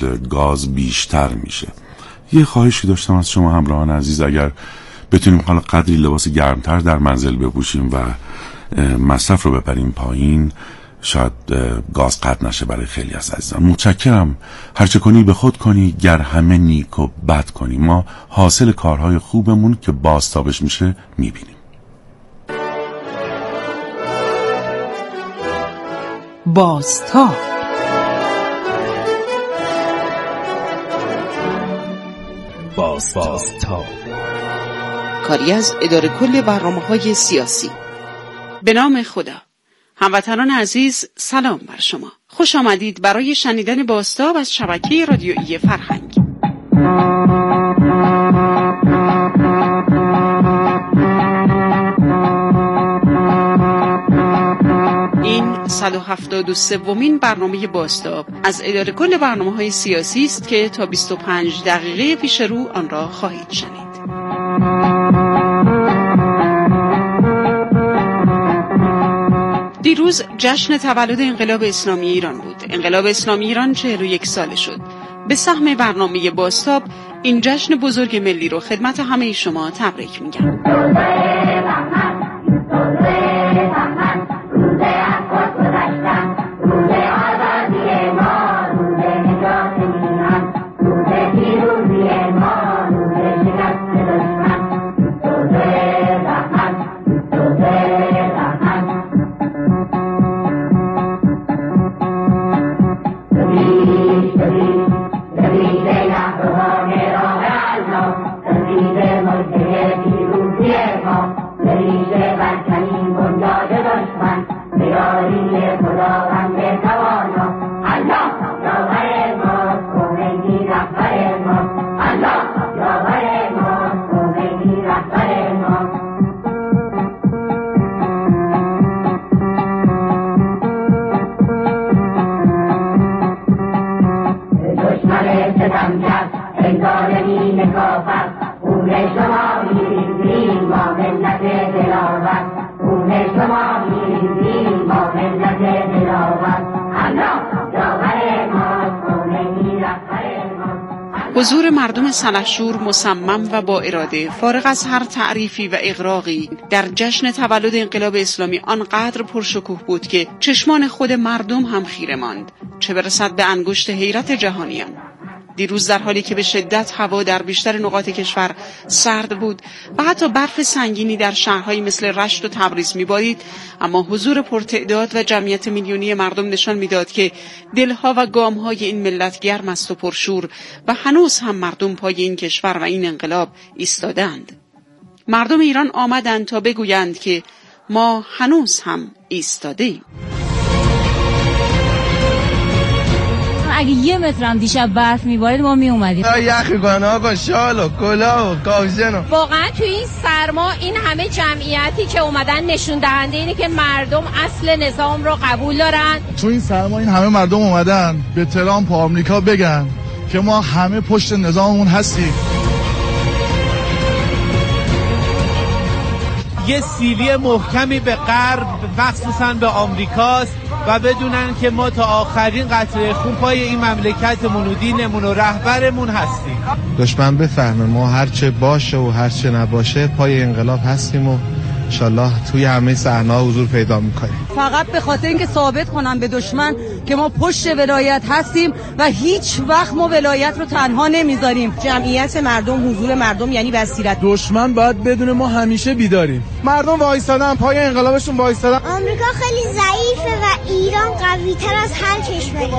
گاز بیشتر میشه. یه خواهشی داشتم از شما همراهان عزیز، اگر بتونیم حالا قدری لباس گرمتر در منزل بپوشیم و مصرف رو ببریم پایین، شاید گاز قطع نشه برای خیلی از عزیزان. متشکرم. هرچه کنی به خود کنی، گر همه نیک و بد کنی. ما حاصل کارهای خوبمون که بازتابش میشه میبینیم. بازتاب. کاری از اداره کل برنامه‌های سیاسی. به نام خدا. هموطنان عزیز، سلام بر شما. خوش آمدید برای شنیدن بازتاب از شبکه رادیویی فرهنگ. این 173مین برنامه بازتاب از اداره کل برنامه‌های سیاسی است که تا 25 دقیقه پیش رو آن را خواهید شنید. دیروز جشن تولد انقلاب اسلامی ایران بود. انقلاب اسلامی ایران 41 ساله شد. به سهم برنامه بازتاب این جشن بزرگ ملی رو خدمت همه شما تبریک میگم. حضور مردم سلحشور مصمم و با اراده، فارغ از هر تعریفی و اغراقی، در جشن تولد انقلاب اسلامی آنقدر پرشکوه بود که چشمان خود مردم هم خیره ماند، چه برسد به انگشت حیرت جهانیان. دیروز در حالی که به شدت هوا در بیشتر نقاط کشور سرد بود و حتی برف سنگینی در شهرهایی مثل رشت و تبریز می‌بارید، اما حضور پرتعداد و جمعیت میلیونی مردم نشان می‌داد که دلها و گام‌های این ملت گرم است و پرشور و هنوز هم مردم پای این کشور و این انقلاب ایستادند. مردم ایران آمدند تا بگویند که ما هنوز هم ایستاده‌ایم. اگه 1 متر هم دیشب برف میبارید ما میومدیم. یخ میکنن آقا، شال و کلاه و کاوشن. واقعا تو این سرما این همه جمعیتی که اومدن نشون دهنده اینه که مردم اصل نظام رو قبول دارن. تو این سرما این همه مردم اومدن به ترامپ و آمریکا بگن که ما همه پشت نظاممون هستیم. یه سیلی محکمی به غرب مخصوصا به آمریکاست و بدونن که ما تا آخرین قطره خون پای این مملکتمون و دینمون و رهبرمون هستیم. دشمن بفهمه ما هرچه باشه و هرچه نباشه پای انقلاب هستیم و انشالله توی همه صحنه‌ها حضور پیدا میکنیم. فقط به خاطر اینکه ثابت کنم به دشمن که ما پشت ولایت هستیم و هیچ وقت ما ولایت رو تنها نمیذاریم. جمعیت مردم، حضور مردم یعنی بصیرت. دشمن باید بدونه ما همیشه بیداریم. مردم وایسادن، پای انقلابشون وایسادن. آمریکا خیلی ضعیفه و ایران قوی‌تر از هر کشوری.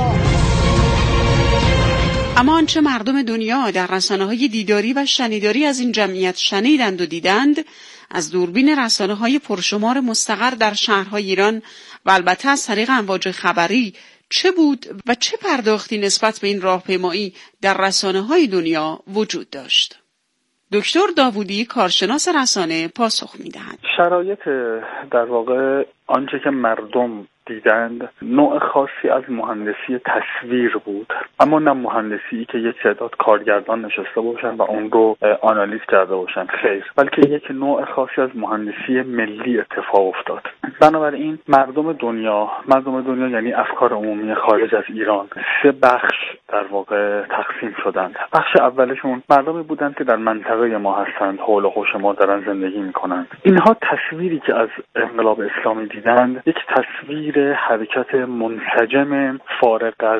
اما آنچه مردم دنیا در رسانه‌های دیداری و شنیداری از این جمعیت شنیدند و دیدند، از دوربین رسانه‌های پرشمار مستقر در شهرهای ایران و البته از طریق امواج خبری چه بود و چه پرداختی نسبت به این راهپیمایی در رسانه‌های دنیا وجود داشت؟ دکتر داوودی، کارشناس رسانه، پاسخ می‌دهند. شرایط در واقع آنچه که مردم دیدند نوع خاصی از مهندسی تصویر بود، اما نه مهندسی که یک تعداد کارگردان نشسته باشن و اون رو آنالیز کرده باشن، خیر، بلکه یک نوع خاصی از مهندسی ملی اتفاق افتاد. بنابراین مردم دنیا یعنی افکار عمومی خارج از ایران 3 بخش در واقع تقسیم شدند. بخش اولشون مردمی بودند که در منطقه ما هستند، حول و حوش ما دارن زندگی میکنند. اینها تصویری که از انقلاب اسلامی دیدند یک تصویر حرکت منسجم فارغ از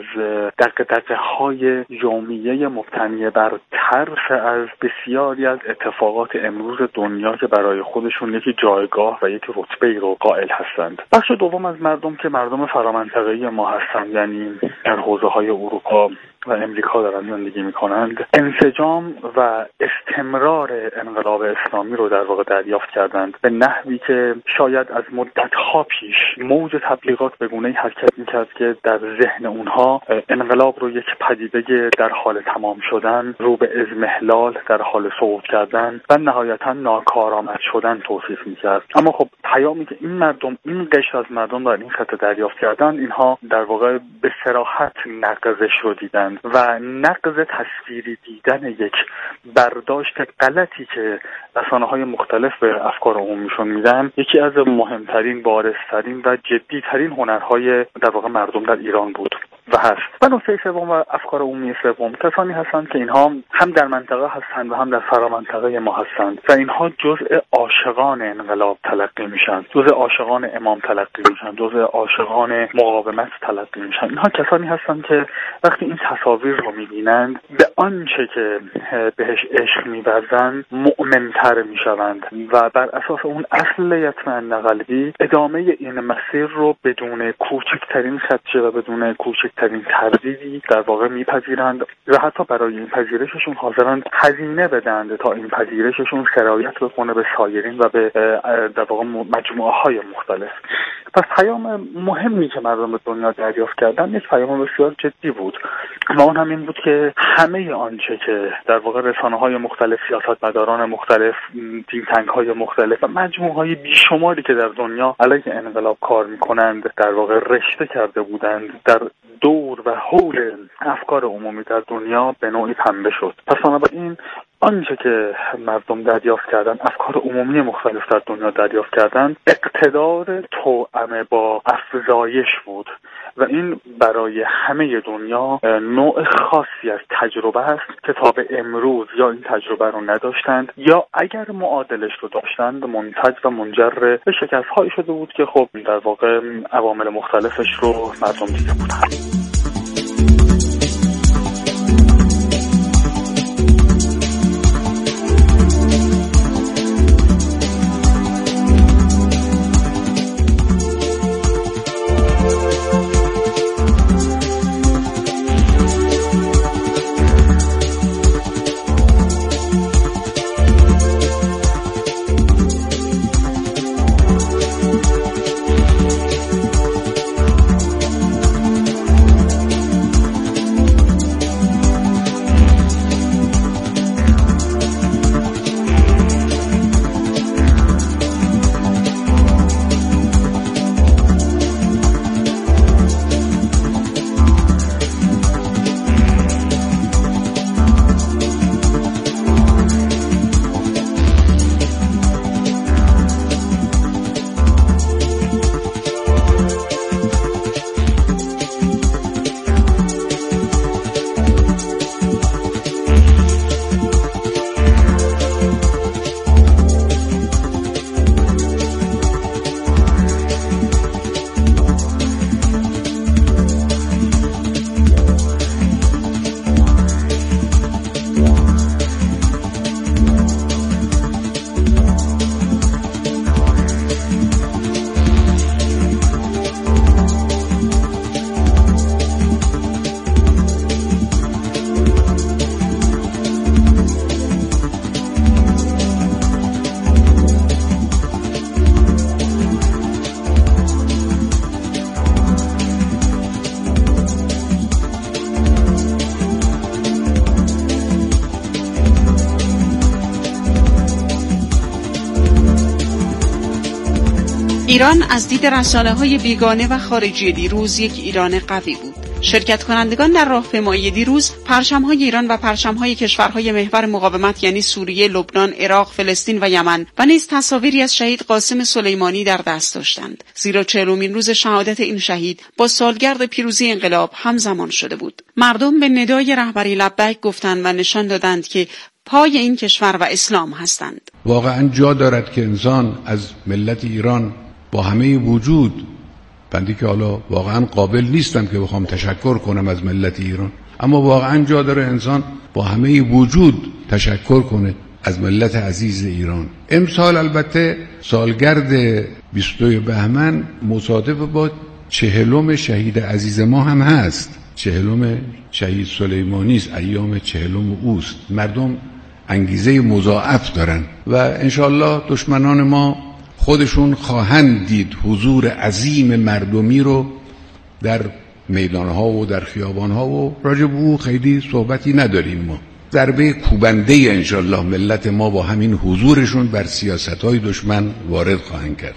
دغدغه‌های یومیه مبتنی بر ترس از بسیاری از اتفاقات امروز دنیا که برای خودشون یکی جایگاه و یک رتبه‌ای رو قائل هستند. بخش دوم از مردم که مردم فرامنطقه‌ای ما هستند، یعنی در حوزه‌های اروپا و امریکا دارن زندگی میکنند، انسجام و استمرار انقلاب اسلامی رو در واقع دریافت کردند به نحوی که شاید از مدت‌ها پیش موج تبلیغات به گونه‌ای حرکت میکرد که در ذهن اونها انقلاب رو یک پدیده در حال تمام شدن، رو به اضمحلال، در حال صعود کردن و نهایتاً ناکارآمد شدن توصیف میکرد. اما خب پیامی که این قشر از مردم در این خطه دریافت کردند، اینها در واقع به صراحت نقضش رو دیدند و نقض تصویری دیدن یک برداشت غلطی که رسانه‌های مختلف به افکار عمومیشون میدن، یکی از مهمترین، بارزترین و جدیترین هنرهای در واقع مردم در ایران بود و هست. و نکته سوم و افکار عمومی سوم، کسانی هستند که اینها هم در منطقه هستند و هم در فرامنطقه ما هستند و اینها جزء عاشقان انقلاب تلقی میشن، جزء عاشقان امام تلقی میشن، جزء عاشقان مقاومت تلقی میشن. اینها کسانی هستند که وقتی این تصاویر رو میبینند به آنچه که بهش عشق می‌ورزند مؤمن‌تر میشوند و بر اساس اون اصل یطمئن قلبی ادامه این مسیر رو بدون کوچکترین خدشه و بدون کوچکترین تردیدی در واقع میپذیرند و حتی برای این پذیرششون حاضرند هزینه بدهند تا این پذیرششون سرایت بکنه به سایرین و به در واقع مجموعه‌های مختلف. پس پیام مهمی که مردم به دنیا دریافت کردن یک پیام بسیار جدی بود و اون همین بود که همه آنچه که در واقع رسانه‌های مختلف، سیاستمداران مختلف، think tank‌های مختلف و مجموعه‌های بیشماری که در دنیا علیه انقلاب کار می‌کنند در واقع رشته کرده بودند در دور و حول افکار عمومی در دنیا به نوعی پنبه شد. پس بنابراین آنچه که مردم دریافت کردن، افکار عمومی مختلف در دنیا دریافت کردن، اقتدار توأم با افزایش بود و این برای همه دنیا نوع خاصی از تجربه است که تا به امروز یا این تجربه رو نداشتند یا اگر معادلش رو داشتند منتج و منجر به شکست‌هایی شده بود که خب در واقع عوامل مختلفش رو مردم دیده بودند. ایران از دید رسانه‌های بیگانه و خارجی دیروز یک ایران قوی بود. شرکت کنندگان در راهپیمایی دیروز پرچم‌های ایران و پرچم‌های کشورهای محور مقاومت یعنی سوریه، لبنان، عراق، فلسطین و یمن و نیز تصاویری از شهید قاسم سلیمانی در دست داشتند، زیرا 40مین روز شهادت این شهید با سالگرد پیروزی انقلاب همزمان شده بود. مردم به ندای رهبری لبیک گفتند و نشان دادند که پای این کشور و اسلام هستند. واقعا جا دارد که انسان از ملت ایران با همه وجود، بنده که حالا واقعا قابل نیستم که بخوام تشکر کنم از ملت ایران، اما واقعا جا داره انسان با همه وجود تشکر کنه از ملت عزیز ایران. امسال البته سالگرد 22 بهمن مصادف با 40 شهید عزیز ما هم هست. 40 شهید سلیمانی است، ایام 40 اوست. مردم انگیزه مضاعف دارن و انشالله دشمنان ما خودشون خواهند دید حضور عظیم مردمی رو در میدانها و در خیابانها و راجع به او خیلی صحبتی نداریم. ما ضربه کوبنده انشالله ملت ما با همین حضورشون بر سیاست‌های دشمن وارد خواهند کرد.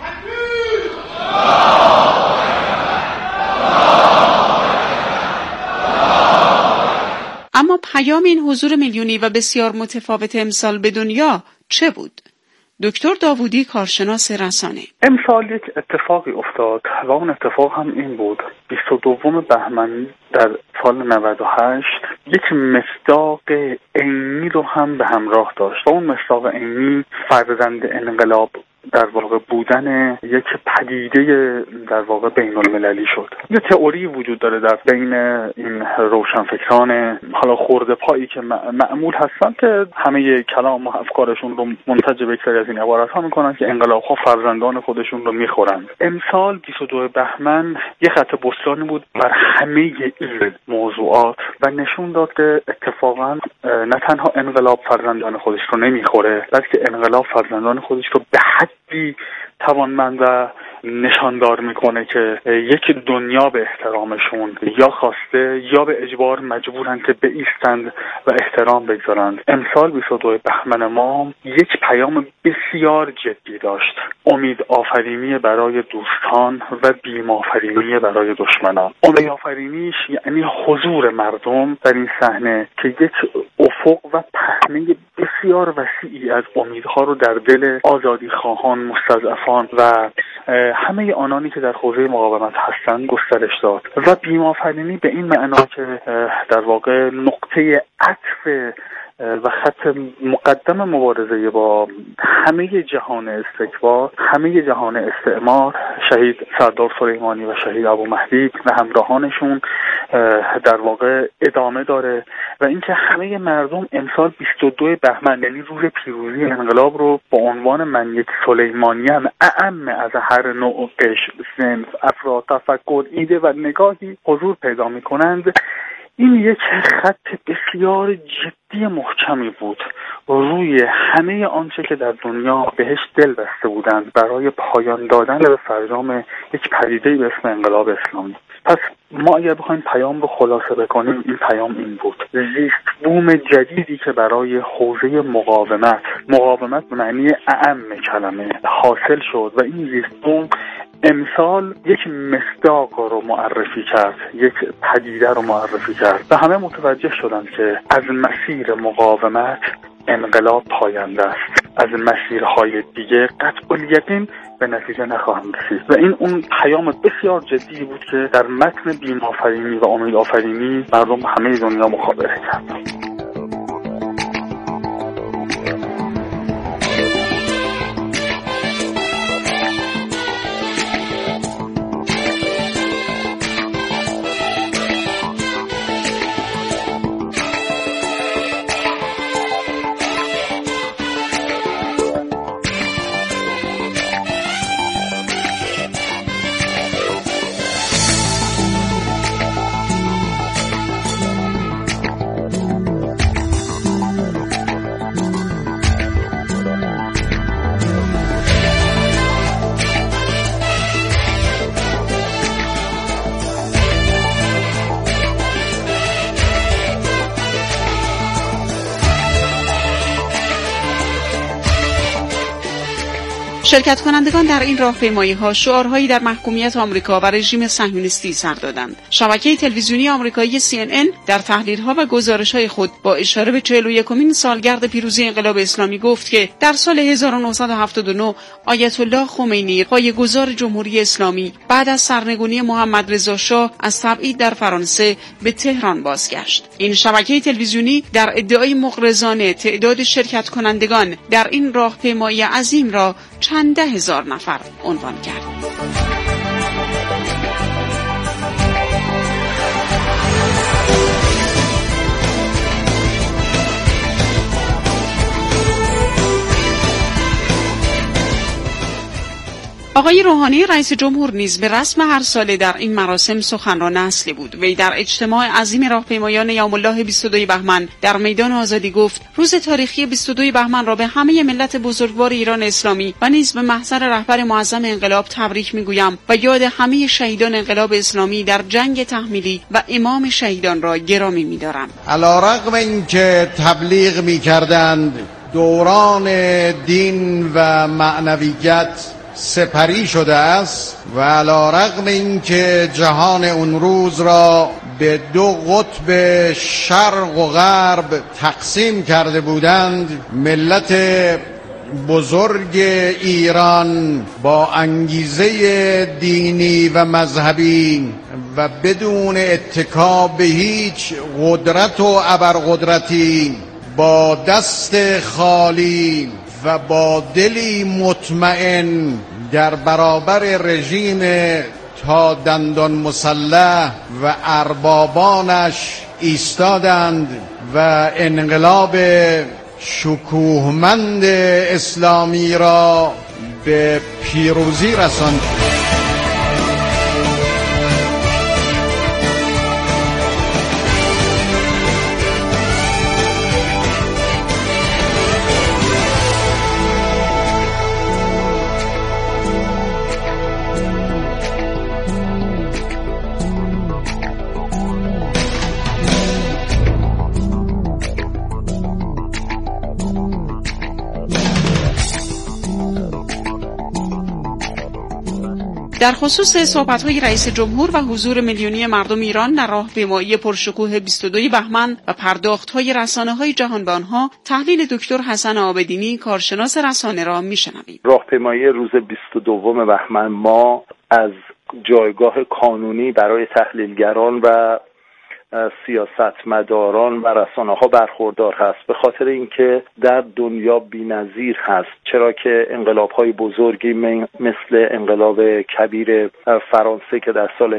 اما پیام این حضور میلیونی و بسیار متفاوت امسال به دنیا چه بود؟ دکتر داوودی، کارشناس رسانه: امسال یک اتفاقی افتاد و اون اتفاق هم این بود: 22 بهمن در سال 98 یک مصداق عینی رو هم به همراه داشت و اون مصداق عینی فرزند انقلاب در واقع بودن یک پدیده در واقع بین المللی شد. یه تئوری وجود داره در بین این روشنفکران حالا خورده پایی که معمول هستن که همه کلام و افکارشون رو منتج به یک سری از این عبارت ها میکنن که انقلاب ها فرزندان خودشون رو میخورند. امسال 22 بهمن یه خط بستانی بود بر همه این موضوعات و نشون داد که اتفاقا نه تنها انقلاب فرزندان خودش رو نمیخوره، بلکه انقلاب فرزندان خودش رو به حدی توانمند و نشاندار میکنه که یک دنیا به احترامشون یا خواسته یا به اجبار مجبورن که بایستند و احترام بگذارند. امسال 22 بهمن ما یک پیام بسیار جدی داشت: امید آفرینی برای دوستان و بیم آفرینی برای دشمنان. امید آفرینیش یعنی حضور مردم در این صحنه که یک افق و پهنه بسیار وسیعی از امیدها رو در دل آزادی خواهان، مستضعفان و همه آنانی که در حوزه مقاومت هستند گسترش داد و بیم آفرینی به این معنا که در واقع نقطه عطف و خط مقدم مبارزه با همه جهان استکبار، همه جهان استعمار، شهید سردار سلیمانی و شهید ابو مهدی و همراهانشون در واقع ادامه داره و اینکه همه مردم امسال 22 بهمن یعنی روز پیروزی انقلاب رو با عنوان من یک سلیمانیم اعم از هر نوع قشر، صنف، افراد، تفکر، ایده و نگاهی حضور پیدا می‌کنند. این یک خط بسیار جدی محکمی بود روی همه آنچه که در دنیا بهش دل بسته بودند برای پایان دادن به فرجام یک پدیده‌ای به اسم انقلاب اسلامی. پس ما اگر بخوایم پیام رو خلاصه بکنیم، این پیام این بود: زیست بوم جدیدی که برای حوزه مقاومت به معنی اعم کلمه حاصل شد و این زیست بوم امسال یک مصداق رو معرفی کرد، یک پدیده رو معرفی کرد و همه متوجه شدند که از مسیر مقاومت انقلاب پاینده است، از مسیرهای دیگه قطع الیقین به نتیجه نخواهند رسید و این اون پیام بسیار جدی بود که در متن بیم آفرینی و امید آفرینی مردم همه دنیا مخابره کردند. شرکت کنندگان در این راهپیمایی‌ها شعارهایی در محکومیت آمریکا و رژیم صهیونیستی سر دادند. شبکه تلویزیونی آمریکایی CNN در تحلیل‌ها و گزارش‌های خود با اشاره به 41مین سالگرد پیروزی انقلاب اسلامی گفت که در سال 1979 آیت الله خمینی پایه‌گذار جمهوری اسلامی بعد از سرنگونی محمد رضا شاه از تبعید در فرانسه به تهران بازگشت. این شبکه تلویزیونی در ادعای مغرضانه تعداد شرکت کنندگان در این راهپیمایی عظیم را چند ده هزار نفر عنوان کرد. آقای روحانی رئیس جمهور نیز به رسم هر ساله در این مراسم سخنران اصلی بود. وی در اجتماع عظیم راهپیمایان یوم الله 22 بهمن در میدان آزادی گفت: روز تاریخی 22 بهمن را به همه ملت بزرگوار ایران اسلامی و نیز به محضر رهبر معظم انقلاب تبریک میگویم و یاد همه شهیدان انقلاب اسلامی در جنگ تحمیلی و امام شهیدان را گرامی می‌دارم. علی‌رغم اینکه تبلیغ می‌کردند دوران دین و معنویت سپری شده است و علی‌رغم اینکه جهان اون روز را به دو قطب شرق و غرب تقسیم کرده بودند، ملت بزرگ ایران با انگیزه دینی و مذهبی و بدون اتکا به هیچ قدرت و ابرقدرتی با دست خالی و با دلی مطمئن در برابر رژیم تا دندان مسلح و اربابانش ایستادند و انقلاب شکوهمند اسلامی را به پیروزی رساندند. در خصوص صحبت‌های رئیس جمهور و حضور میلیونی مردم ایران در راهپیمایی پرشکوه 22 بهمن و پرداخت‌های رسانه‌های جهان به آنها، تحلیل دکتر حسن عابدینی کارشناس رسانه را می‌شنویم. راهپیمایی روز 22 بهمن ما از جایگاه قانونی برای تحلیلگران و سیاستمداران و رسانه‌ها برخوردار هست، به خاطر اینکه در دنیا بی‌نظیر هست، چرا که انقلاب‌های بزرگی مثل انقلاب کبیر فرانسه که در سال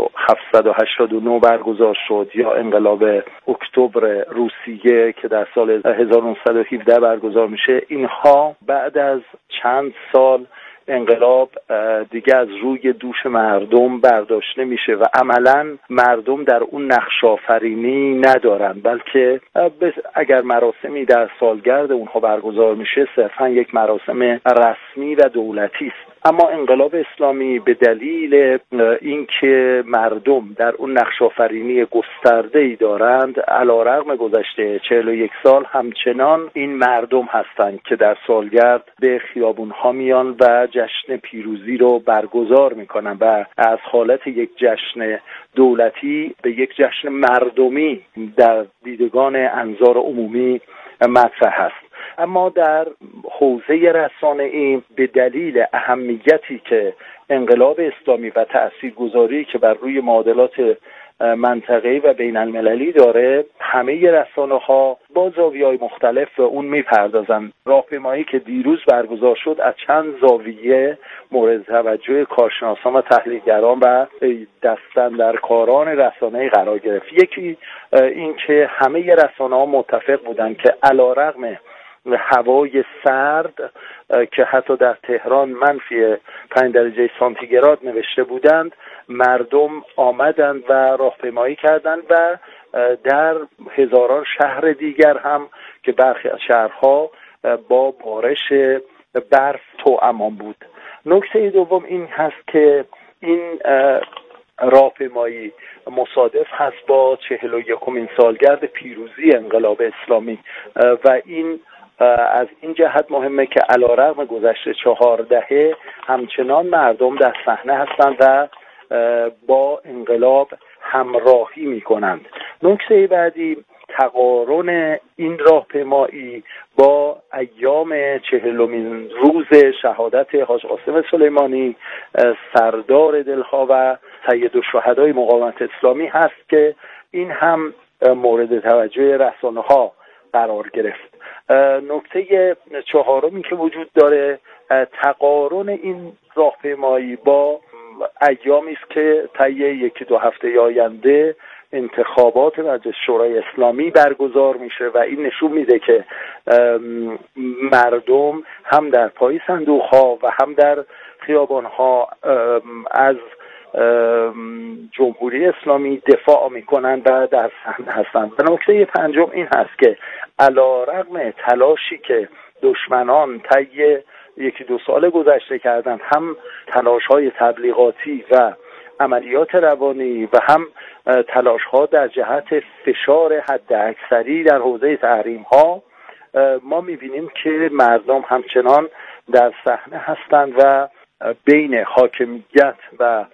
1789 برگزار شد یا انقلاب اکتبر روسیه که در سال 1917 برگزار میشه، اینها بعد از چند سال انقلاب دیگه از روی دوش مردم برداشت نمیشه و عملاً مردم در اون نقش آفرینی ندارن، بلکه اگر مراسمی در سالگرد اونها برگزار میشه صرفاً یک مراسم رسمی و دولتی است. اما انقلاب اسلامی به دلیل اینکه مردم در اون نقش آفرینی گسترده‌ای دارند، علی‌رغم گذشته 41 سال همچنان این مردم هستند که در سالگرد به خیابون‌ها میان و جشن پیروزی رو برگزار میکنن و از حالت یک جشن دولتی به یک جشن مردمی در دیدگان انظار عمومی مطرح است. اما در حوزه رسانه‌ای به دلیل اهمیتی که انقلاب اسلامی و تاثیرگذاری که بر روی معادلات منطقه‌ای و بین المللی داره، همه رسانه‌ها با زاویه‌های مختلف به اون میپردازن. راهپیمایی که دیروز برگزار شد از چند زاویه مورد توجه کارشناسان و تحلیلگران و دستاندرکاران رسانه‌ای قرار گرفت. یکی این که همه رسانه‌ها متفق بودند که علی‌رغم هوای سرد که حتی در تهران منفی 5 درجه سانتیگراد نوشته بودند، مردم آمدند و راهپیمایی کردند و در هزاران شهر دیگر هم که برخی از شهرها با بارش برف توامان بود. نکته دوم این هست که این راهپیمایی مصادف هست با 41مین سالگرد پیروزی انقلاب اسلامی و این از این جهت مهمه که علیرغم گذشته 4 دهه همچنان مردم در صحنه هستند و با انقلاب همراهی میکنند. نکته بعدی تقارن این راهپیمایی با ایام 40مین روز شهادت حاج قاسم سلیمانی سردار دلها و سید الشهدای مقاومت اسلامی هست که این هم مورد توجه رسانه‌ها قرار گرفت. نکته چهارمی که وجود داره تقارن این راهپیمایی با ایامی است که طی 1-2 هفته آینده انتخابات مجلس شورای اسلامی برگزار میشه و این نشون میده که مردم هم در پای صندوق ها و هم در خیابان ها از جمهوری اسلامی دفاع میکنن و در صحنه هستند. و نکته پنجم این هست که علیرغم تلاشی که دشمنان طی 1-2 سال گذشته کردن، هم تلاش‌های تبلیغاتی و عملیات روانی و هم تلاش‌ها در جهت فشار حداکثری در حوزه تحریم‌ها، ما می‌بینیم که مردم همچنان در صحنه هستند و بین حاکمیت و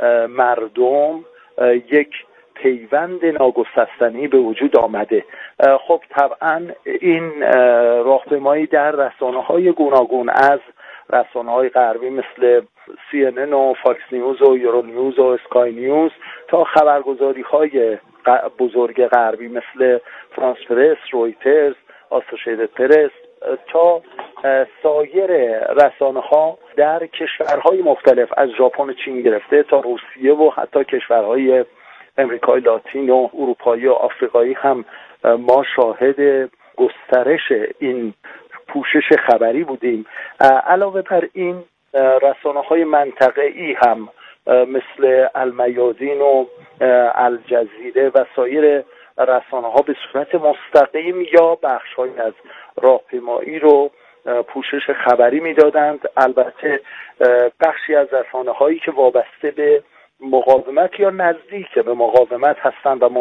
مردم یک پیوند ناگسستنی به وجود آمده. خب طبعا این راهپیمایی در رسانه‌های گوناگون از رسانه‌های غربی مثل CNN و فاکس نیوز و یورو نیوز و اسکای نیوز تا خبرگزاری‌های بزرگ غربی مثل فرانس پرس، رویترز، آسوشیتد پرس تا سایر رسانه‌ها در کشورهای مختلف از ژاپن و چین گرفته تا روسیه و حتی کشورهای امریکای لاتین و اروپایی و آفریقایی هم ما شاهد گسترش این پوشش خبری بودیم. علاوه بر این رسانه‌های منطقه‌ای هم مثل المیادین و الجزیره و سایر رسانه‌ها به صورت مستقیم یا بخش‌هایی از راهپیمایی رو پوشش خبری میدادند. البته بخشی از رسانه‌هایی که وابسته به مقاومت یا نزدیک به مقاومت هستند و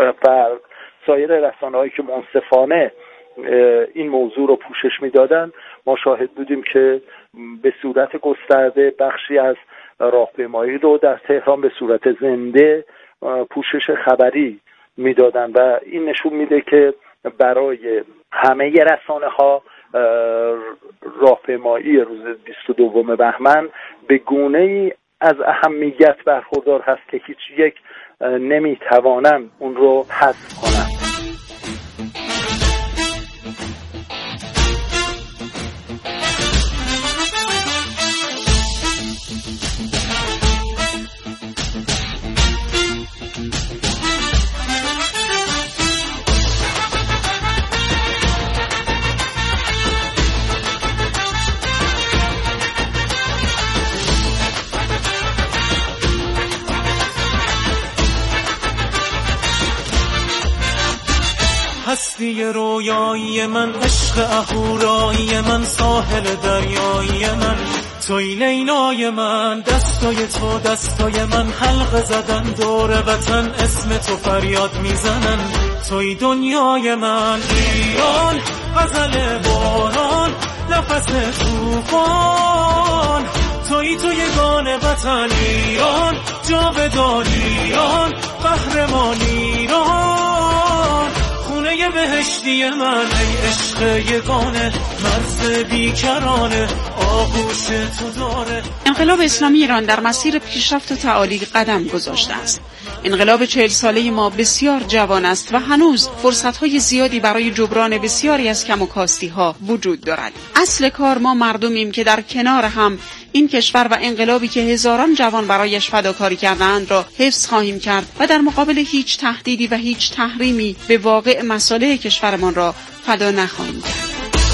سایر رسانه‌هایی که منصفانه این موضوع رو پوشش میدادند، ما شاهد بودیم که به صورت گسترده بخشی از راهپیمایی رو در تهران به صورت زنده پوشش خبری میدادند و این نشون میده که برای همه رسانه‌ها راهپیمایی روز 22 بهمن به گونه‌ای از اهمیت برخوردار هست که هیچ یک نمیتوانن اون رو حذف کنن. هستی رویایی من، عشق اهورایی من، ساحل دریایی من، توی لیلای من، دستای تو دستای من، حلقه زدن دور وطن، اسم تو فریاد میزنن، توی دنیای من. ایران غزل باران، نفس طوفان، توی یگان وطن ایران، جاودان ایران، قهرمان ایران، خونه بهشتی من، ای عشق یگانه، مرز بیکرانه، آغوش تو داره. انقلاب اسلامی ایران در مسیر پیشرفت و تعالی قدم گذاشته است. انقلاب 40 ساله ما بسیار جوان است و هنوز فرصت‌های زیادی برای جبران بسیاری از کم و کاستی‌ها وجود دارد. اصل کار ما مردمیم که در کنار هم این کشور و انقلابی که هزاران جوان برایش فداکاری کردند را حفظ خواهیم کرد و در مقابل هیچ تهدیدی و هیچ تحریمی به واقع مصالح کشورمان را فدا نخواهیم کرد.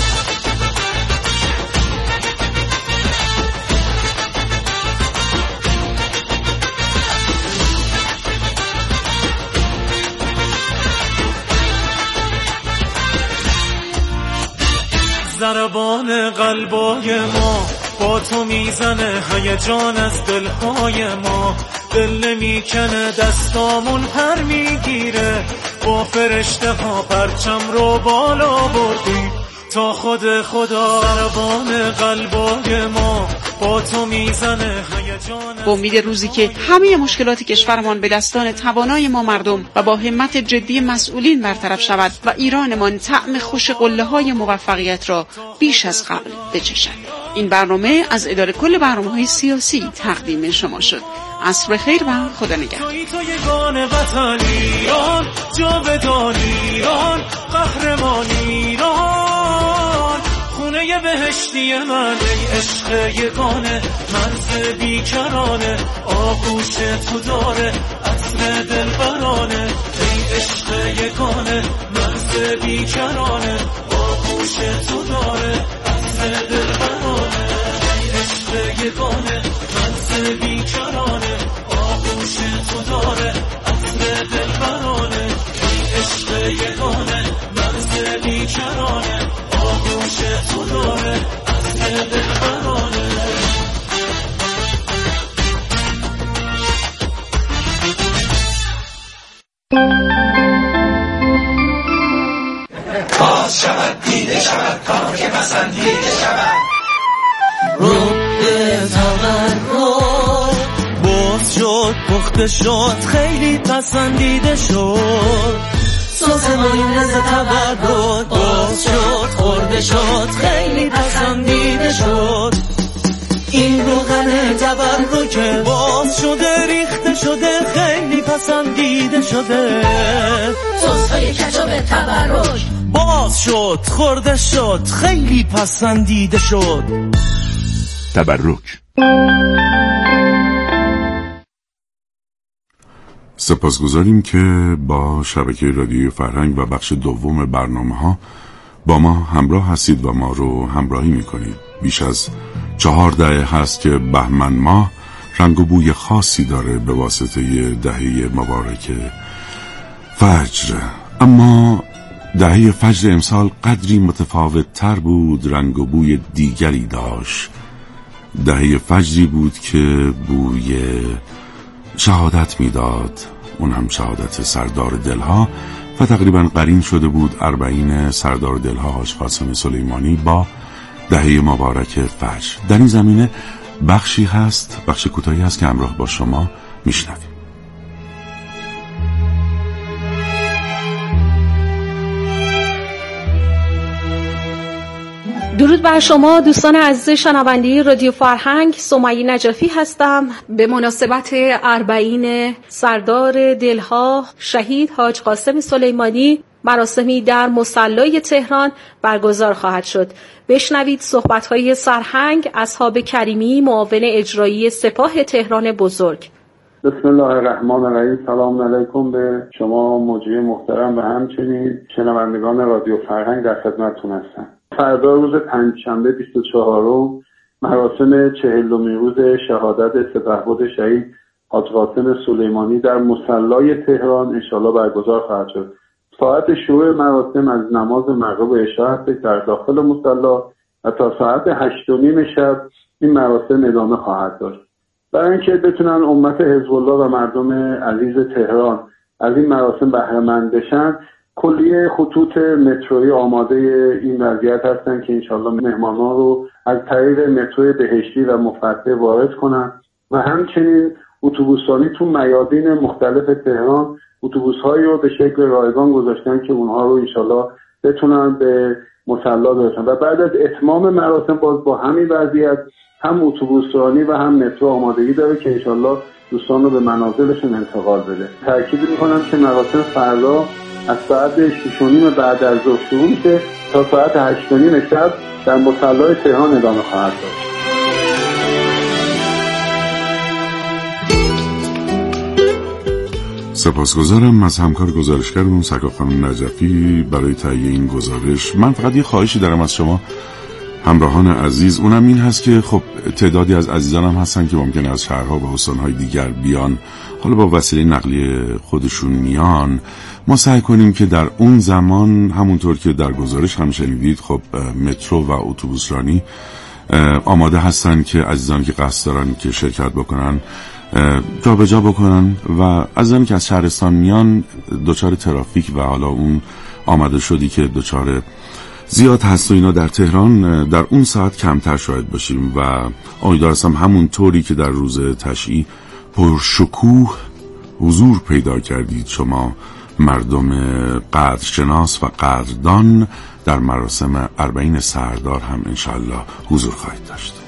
ضربان قلبای ما با تو میزنه، هیجان از دلهای ما، دل نمیکنه، دستامون پر میگیره، با فرشته ها پرچم رو بالا بردیم، تا خود خدا ضربان قلبای ما با تو میزنه هیجان. با امید روزی که همه مشکلات کشورمان به دستان توانای ما مردم و با همت جدی مسئولین برطرف شود و ایرانمان طعم خوش قله‌های موفقیت را بیش از قبل بچشد. این برنامه از اداره کل برنامه‌های سیاسی تقدیم شما شد. عصر خیر و خدا نگهدار. تو یگان وطن ایران، جاودان ایران، قهرمان ایران، خونه بهشتی من ای عشق یگانه، مرز بیکرانه آغوش تو داره، عطر دلبرانه ای عشق یگانه، مرز بیکرانه آغوش تو داره، عطر دلبرانه ای عشق یگانه، مرز بیکرانه آغوش تو داره، عطر دلبرانه ای عشق یگانه، مرز بیکرانه آغوش تو داره، عطر دلبرانه. باز شود دیده شود کار که پسندیده شود، رو به تورد باز شد پخته شد خیلی پسندیده شد، سازمان رز تورد باز شد خورده شد خیلی پسندیده شد، این روغن تورد که باز شده ریخته شده خیلی پسندیده شده، سس‌های کچاپ تورد باز شد خورده شد خیلی پسندیده شد. تبرک. سپاسگزاریم که با شبکه رادیوی فرهنگ و بخش دوم برنامه‌ها با ما همراه هستید و ما رو همراهی می‌کنید. بیش از 4 دهه هست که بهمن ماه رنگ و بوی خاصی داره به واسطه دهه مبارک فجر، اما دهه فجر امسال قدری متفاوت تر بود، رنگ و بوی دیگری داشت. دهه فجری بود که بوی شهادت میداد، اون هم شهادت سردار دلها، و تقریبا قرین شده بود 40 سردار دلها حاج قاسم سلیمانی با دهه مبارک فجر. در این زمینه بخشی هست، بخش کوتاهی هست که همراه با شما میشنویم. درود بر شما دوستان عزیز شنونده رادیو فرهنگ، سمیه نجفی هستم. به مناسبت 40 سردار دلها شهید حاج قاسم سلیمانی مراسمی در مصلی تهران برگزار خواهد شد. بشنوید صحبت‌های سرهنگ اصحاب کریمی معاون اجرایی سپاه تهران بزرگ. بسم الله الرحمن الرحیم. سلام علیکم به شما مجری محترم و همچنین شنوندگان رادیو فرهنگ، در خدمتتون هستم. فردا روز پنجشنبه 24 مراسم 40مین روز شهادت سپهبد شهید حاج قاسم سلیمانی در مصلی تهران انشاءالله برگزار خواهد شد. ساعت شروع مراسم از نماز مغرب و عشاء است در داخل مصلی و تا ساعت 8:30 شب این مراسم ادامه خواهد داشت. برای اینکه بتونن امت حزب الله و مردم عزیز تهران از این مراسم بهره مند بشن، کلیه خطوط مترویی آماده این وضعیت هستن که انشالله مهمانان رو از طریق متروی بهشتی و مفتح وارد کنن و همچنین اتوبوسانی تو میادین مختلف تهران اتوبوس‌هایی رو به شکل رایگان گذاشتن که اونها رو انشالله بتونن به مصلی برسن و بعد از اتمام مراسم باز با همین وضعیت هم اتوبوسرانی و هم مترو آمادگی داره که انشالله دوستان رو به منازلشون انتقال بده. تاکید می‌کنم که مراسم فردا از ساعت 6:30 بعد از ظهر شروع میشه تا ساعت 8:30 شب در مصلی تهران ادامه خواهد داشت. سپاسگزارم از همکار گزارشگرمون سکا خانم نجفی برای تهیه این گزارش. من فقط یه خواهشی دارم از شما همراهان عزیز، اونم این هست که خب تعدادی از عزیزانم هستن که ممکنه از شهرها و استانهای دیگر بیان، حالا با وسیله نقلیه خودشون میان. ما سعی کنیم که در اون زمان همونطور که در گزارش هم شنیدید خب مترو و اتوبوسرانی آماده هستن که عزیزان که قصد دارن که شرکت بکنن جا به جا بکنن و عزیزانی که از شهرستان میان دچار ترافیک و حالا اون آماده شدی که دچار زیاد هست و اینا در تهران در اون ساعت کمتر شاید باشیم و امیدوار هستم همون طوری که در روز تشییع پرشکوه حضور پیدا کردید شما مردم قدرشناس و قدردان در مراسم 40 سردار هم انشالله حضور خواهید داشت.